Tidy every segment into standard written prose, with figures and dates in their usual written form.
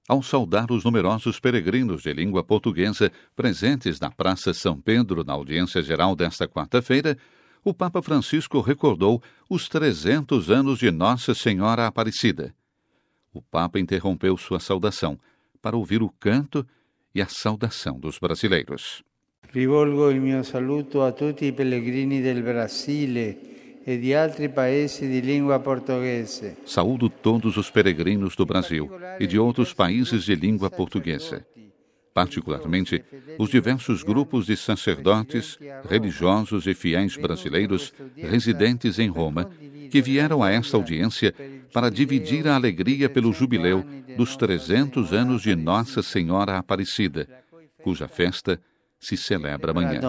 Ao saudar os numerosos peregrinos de língua portuguesa presentes na Praça São Pedro na audiência geral desta quarta-feira, o Papa Francisco recordou os 300 anos de Nossa Senhora Aparecida. O Papa interrompeu sua saudação para ouvir o canto e a saudação dos brasileiros. Rivolgo il mio saluto a tutti i pellegrini del Brasile e di altri paesi di língua portuguesa. Saúdo todos os peregrinos do Brasil e de outros países de língua portuguesa, particularmente os diversos grupos de sacerdotes, religiosos e fiéis brasileiros residentes em Roma, que vieram a esta audiência para dividir a alegria pelo jubileu dos 300 anos de Nossa Senhora Aparecida, cuja festa se celebra amanhã.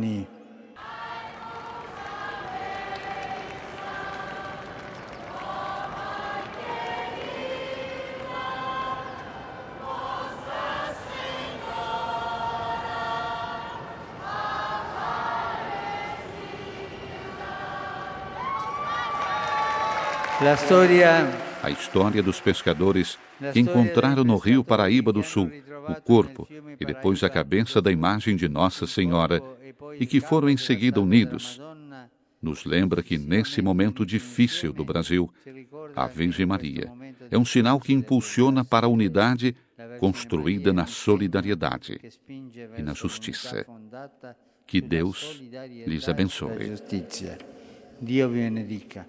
A história dos pescadores que encontraram no rio Paraíba do Sul o corpo e depois a cabeça da imagem de Nossa Senhora e que foram em seguida unidos, nos lembra que nesse momento difícil do Brasil, a Virgem Maria é um sinal que impulsiona para a unidade construída na solidariedade e na justiça. Que Deus lhes abençoe.